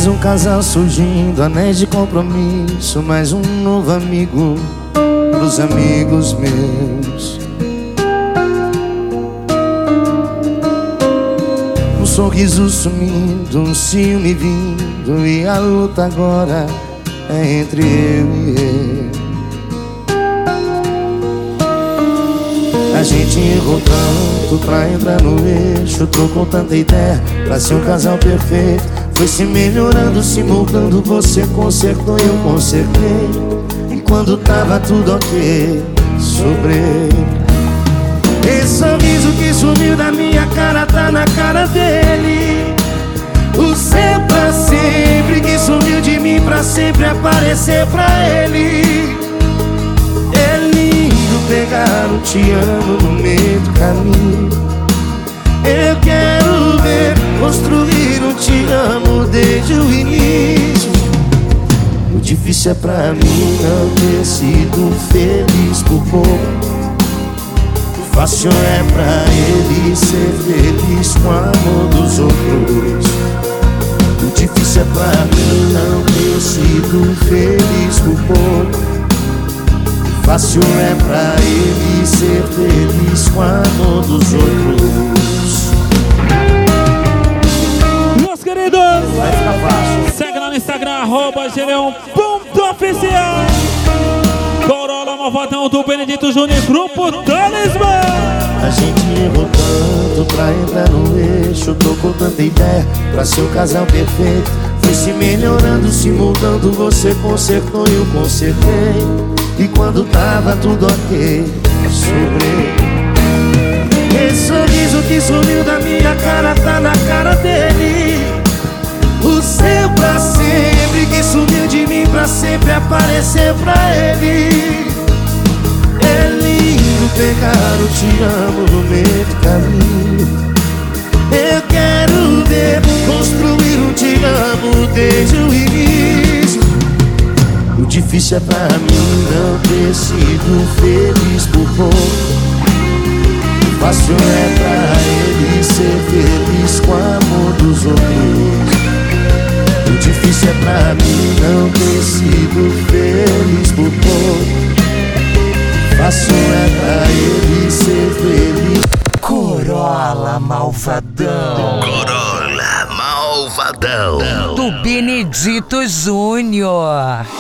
Mais um casal surgindo, anéis de compromisso. Mais um novo amigo pros amigos meus. Um sorriso sumindo, um ciúme vindo, e a luta agora é entre eu e ele. A gente errou tanto pra entrar no eixo, trocou tanta ideia pra ser um casal perfeito. Foi se melhorando, se moldando, você consertou e eu consertei. E quando tava tudo ok, sobrei. Esse sorriso que sumiu da minha cara tá na cara dele. O seu pra sempre que sumiu de mim pra sempre aparecer pra ele. É lindo pegar um te amo no meio do caminho. Eu quero ver construir um te amo desde o início. O difícil é pra mim não ter sido feliz por pouco. O fácil é pra ele ser feliz com o amor dos outros. O difícil é pra mim não ter sido feliz por pouco. O fácil é pra ele ser feliz com o amor dos outros. Meus queridos, Vai ficar fácil. segue lá no Instagram, @gereon.oficial. Corolla Malvadão do Benedito Júnior, Grupo Talismã. A gente errou tanto pra entrar no eixo, trocou tanta ideia pra ser um casal perfeito. Foi se melhorando, se mudando, você consertou e eu consertei. E quando tava tudo ok, sobrei. Esse sorriso que sumiu da minha cara tá na cara dele. O seu pra sempre que sumiu de mim pra sempre aparecer pra ele. É lindo pegar o te amo no meio do caminho. Eu quero ver construir um te amo desde o início. O difícil é pra mim não ter sido feliz por pouco. O fácil é pra ele ser feliz com o amor dos outros. O difícil é pra mim não ter sido feliz por pouco. Fácil é pra ele ser feliz. Corolla Malvadão. Corolla Malvadão Do Benedito Júnior.